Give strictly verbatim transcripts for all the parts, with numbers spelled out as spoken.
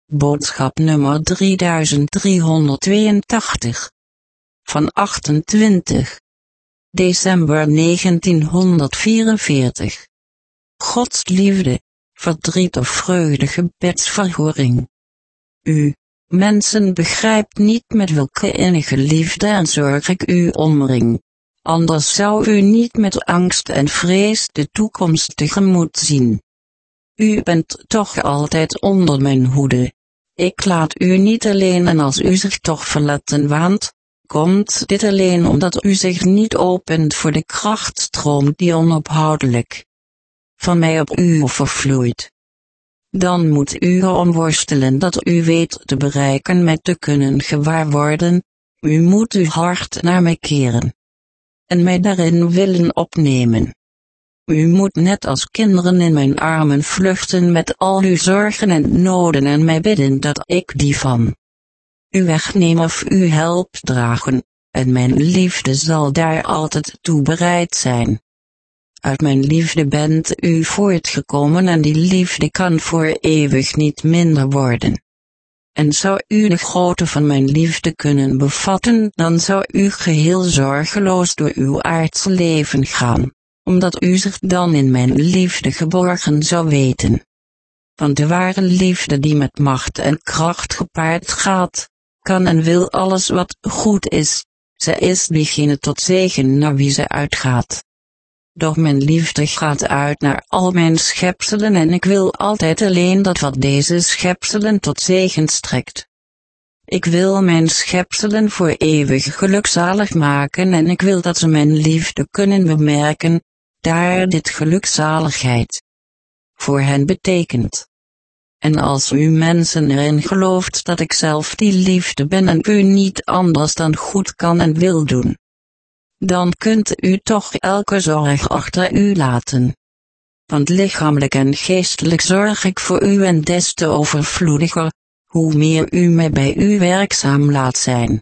Boodschap nummer driedriehonderdtweeëntachtig. Van achtentwintig december negentienhonderdvierenveertig. Gods liefde, verdriet of vreugde gebedsverhoring. U, mensen, begrijpt niet met welke innige liefde en zorg ik u omring. Anders zou u niet met angst en vrees de toekomst tegemoet zien. U bent toch altijd onder mijn hoede. Ik laat u niet alleen, en als u zich toch verlaten waant, komt dit alleen omdat u zich niet opent voor de krachtstroom die onophoudelijk van mij op u vervloeit. Dan moet u erom worstelen dat u weet te bereiken, mij te kunnen gewaarworden. U moet uw hart naar mij keren en mij daarin willen opnemen. U moet net als kinderen in mijn armen vluchten met al uw zorgen en noden en mij bidden dat ik die van u wegneem of u help dragen, en mijn liefde zal daar altijd toe bereid zijn. Uit mijn liefde bent u voortgekomen en die liefde kan voor eeuwig niet minder worden. En zou u de grootte van mijn liefde kunnen bevatten, dan zou u geheel zorgeloos door uw aardse leven gaan, omdat u zich dan in mijn liefde geborgen zou weten. Want de ware liefde die met macht en kracht gepaard gaat, kan en wil alles wat goed is. Zij is diegene tot zegen naar wie ze uitgaat. Doch mijn liefde gaat uit naar al mijn schepselen en ik wil altijd alleen dat wat deze schepselen tot zegen strekt. Ik wil mijn schepselen voor eeuwig gelukzalig maken en ik wil dat ze mijn liefde kunnen bemerken, daar dit gelukzaligheid voor hen betekent. En als u mensen erin gelooft dat ik zelf die liefde ben en u niet anders dan goed kan en wil doen, dan kunt u toch elke zorg achter u laten. Want lichamelijk en geestelijk zorg ik voor u en des te overvloediger, hoe meer u mij bij u werkzaam laat zijn.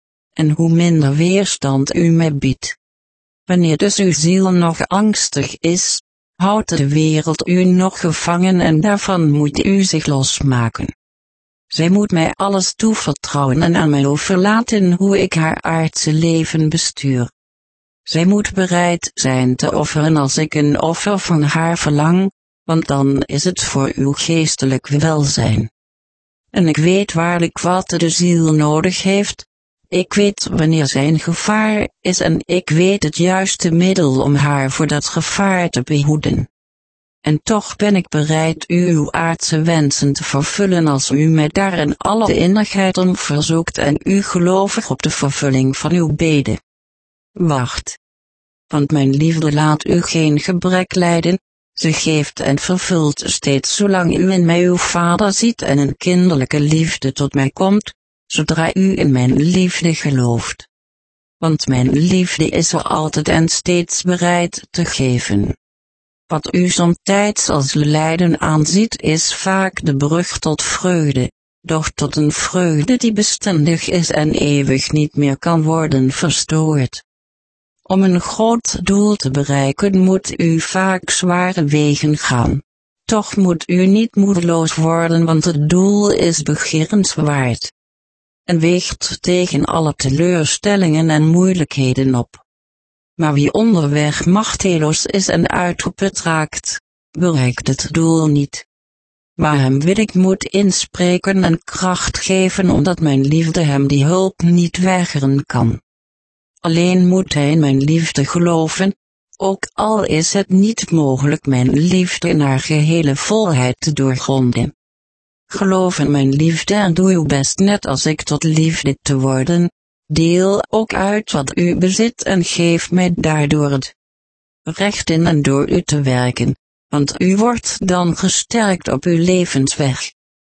En hoe minder weerstand u mij biedt. Wanneer dus uw ziel nog angstig is, houdt de wereld u nog gevangen en daarvan moet u zich losmaken. Zij moet mij alles toevertrouwen en aan mij overlaten hoe ik haar aardse leven bestuur. Zij moet bereid zijn te offeren als ik een offer van haar verlang, want dan is het voor uw geestelijk welzijn. En ik weet waarlijk wat de ziel nodig heeft. Ik weet wanneer zij in gevaar is en ik weet het juiste middel om haar voor dat gevaar te behoeden. En toch ben ik bereid u uw aardse wensen te vervullen als u mij daar in alle innigheid om verzoekt en u gelovig op de vervulling van uw bede wacht. Want mijn liefde laat u geen gebrek lijden, ze geeft en vervult steeds zolang u in mij uw vader ziet en een kinderlijke liefde tot mij komt, zodra u in mijn liefde gelooft. Want mijn liefde is er altijd en steeds bereid te geven. Wat u somtijds als lijden aanziet is vaak de brug tot vreugde, doch tot een vreugde die bestendig is en eeuwig niet meer kan worden verstoord. Om een groot doel te bereiken moet u vaak zware wegen gaan. Toch moet u niet moedeloos worden, want het doel is begeerenswaard en weegt tegen alle teleurstellingen en moeilijkheden op. Maar wie onderweg machteloos is en uitgeput raakt, bereikt het doel niet. Maar hem wil ik moed inspreken en kracht geven, omdat mijn liefde hem die hulp niet weigeren kan. Alleen moet hij in mijn liefde geloven, ook al is het niet mogelijk mijn liefde in haar gehele volheid te doorgronden. Geloof in mijn liefde en doe uw best net als ik tot liefde te worden. Deel ook uit wat u bezit en geef mij daardoor het recht in en door u te werken, want u wordt dan gesterkt op uw levensweg.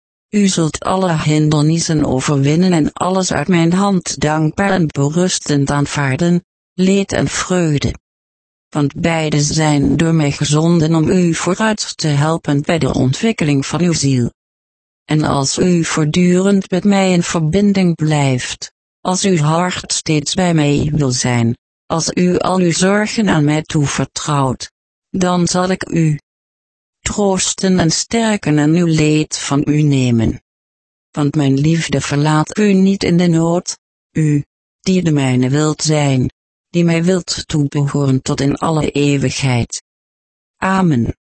U zult alle hindernissen overwinnen en alles uit mijn hand dankbaar en berustend aanvaarden, leed en vreugde. Want beide zijn door mij gezonden om u vooruit te helpen bij de ontwikkeling van uw ziel. En als u voortdurend met mij in verbinding blijft, als uw hart steeds bij mij wil zijn, als u al uw zorgen aan mij toevertrouwt, dan zal ik u troosten en sterken en uw leed van u nemen. want mijn liefde verlaat u niet in de nood, u, die de mijne wilt zijn, die mij wilt toebehoren tot in alle eeuwigheid. Amen.